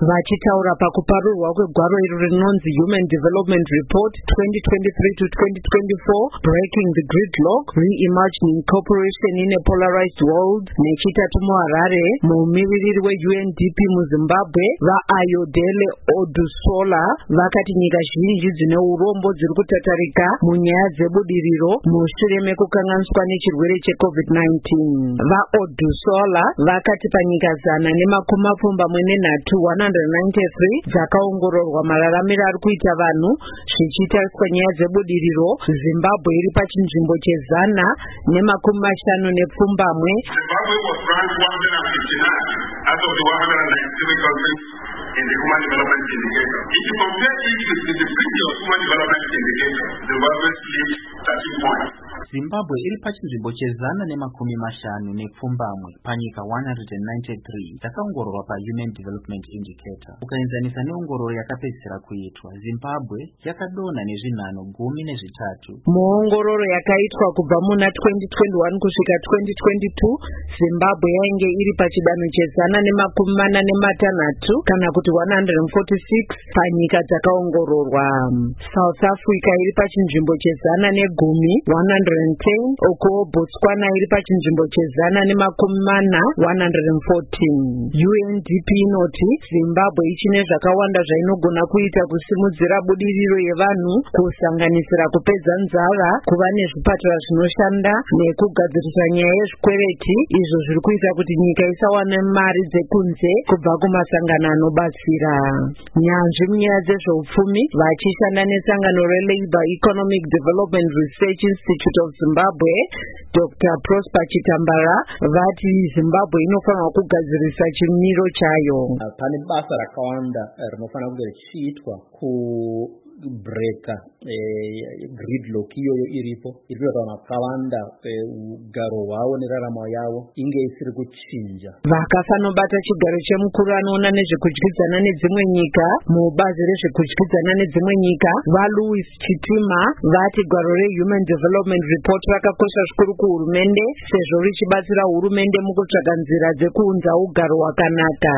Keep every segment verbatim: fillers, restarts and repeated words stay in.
Vachitaura pakuparurwa kwegwaro iro rinonzi Human Development Report twenty twenty-three to twenty twenty-four Breaking the Gridlock, Reimagining Cooperation in a Polarized World, nechitatu muHarare, mumiririri we-U N D P muZimbabwe vaAyodele Odusola vakati nyika zhinji dzine urombo dziri kutatarika munyaya dzebudiriro mushure mekukanganiswa nechirwere cheCovid nineteen. VaOdusola vakati panyika zana nemakumi mapfumbamwe nenhatu one hundred ninety-three dzakaongororwa mararamiro ari kuita vanhu zvichitariswa nyaya dzebudiriro, Zimbabwe iri pachinzvimbo chezana nemakumi mashanu nepfumbamwe. Zimbabwe was ranked one hundred fifty-nine out of the one hundred ninety-three countries in the Human Development Indicator. If you compare it with the previous Human Development Indicator, Zimbabwe slipped thirteen points. Zimbabwe iri pachinzvimbo chezana nemakumi mashanu nepfumbamwe panyika one hundred ninety-three dzakaongororwa paHuman Development Indicator. Ukaenzanisa neongororo yakapedzisira kuitwa, Zimbabwe yakadonha nezvinhanho gumi nezvitatu. Muongororo yakaitwa kubva muna twenty twenty-one kusvika twenty twenty-two, Zimbabwe yainge iri pachidanho chezana nemakumi mana nematanhatu kana kuti one hundred forty-six panyika dzakaongororwa. South Africa iri pachinzvimbo chezana negumi one hundred ten, uko Botswana iri pachinzvimbo chezana nemakumi mana one hundred fourteen. U N D P inoti Zimbabwe ichine zvakawanda zvainogona kuita kusimudzira budiriro yevanhu, kusanganisira kupedza nzara, kuva nezvipatara zvinoshanda nekugadzirisa nyaya yezvikwereti, izvo zviri kuita kuti nyika isawane mari dzekunze kubva kumasangano anobatsira. Nyanzvi munyaya dzezveupfumi vachishanda nesangano reLabour Economic Development Research Institute of Zimbabwe, Doctor Prosper Chitambara vati Zimbabwe inofanira kugadzirisa chimiro chayo. Pane basa rakawanda rinofanira kunge richiitwa ku breka eh, gridlock iyoyo iripo iri vanhu vakawanda ugaro hwavo neraramo yavo inge isiri kuchinja. Vakafanobata chigaro chemukuru anoona nezvekudyidzana nedzimwe nyika mubazi rezvekudyidzana nedzimwe nyika vaLouis Chitima vati gwaro reHuman Development Report rakakosha zvikuru kuhurumende sezvo richibatsira hurumende mukutsvaga nzira dzekuunza ugaro hwakanaka.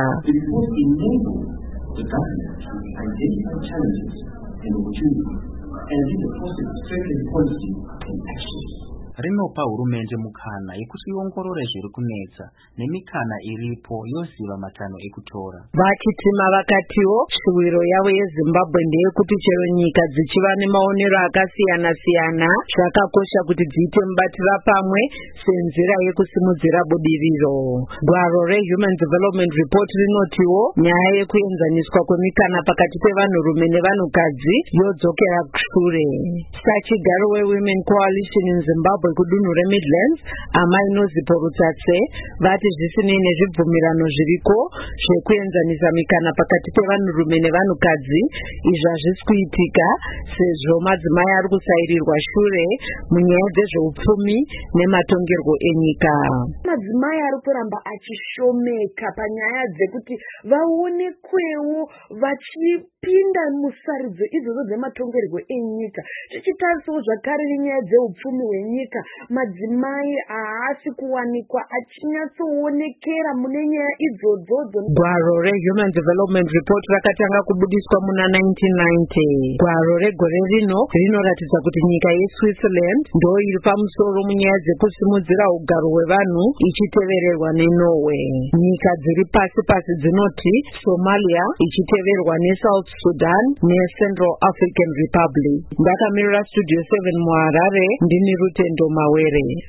Rinopa hurumende mukana yekuti iongorore zviri kunetsa nemikana iripo yoziva matanho ekutora. Vachitima vakatiwo shuviro yavo yeZimbabwe ndeyekuti chero nyika dzichiva nemaonero akasiyana siyana zvakakosha kuti dziite mubatira pamwe senzira yekusimudzira budiriro. Gwaro reHuman Development Report rinotiwo nyaya yekuenzaniswa kwemikana pakati pevanhurume nevanhukadzi yodzokera kushure. Sachigaro weWomen Coalition in Zimbabwe kudunhu reMidlands, Amai Nozipo Rutsatse vati zvisinei nezvibvumirano zviriko zvekuenzanisa mikana pakati pevanhurume nevanhukadzi, izvi hazvisi kuitika sezvo madzimai ari kusairirwa shure munyaya dzezveupfumi nematongerwo enyika. Madzimai ari kuramba achishomeka panyaya dzekuti vaonekwewo vachipinda musarudzo idzodzo dzematongerwo enyika. Tichitarisawo zvakare nenyaya dzeupfumi hwenyika, madzimai haasi kuwanikwa achinyatsoonekera mune nyaya idzodzo. Gwaro reHuman Development Report rakatanga kubudiswa muna nineteen ninety. Gwaro regore rino rinoratidza kuti nyika yeSwitzerland ndo iri pamusoro munyaya dzekusimudzira ugaro hwevanhu ichitevererwa neNorway. Nyika dziri pasi pasi dzinoti Somalia ichiteverwa neSouth Sudan neCentral African Republic. Ndakamirira Studio seven muHarare, ndini Rutendo Mawere.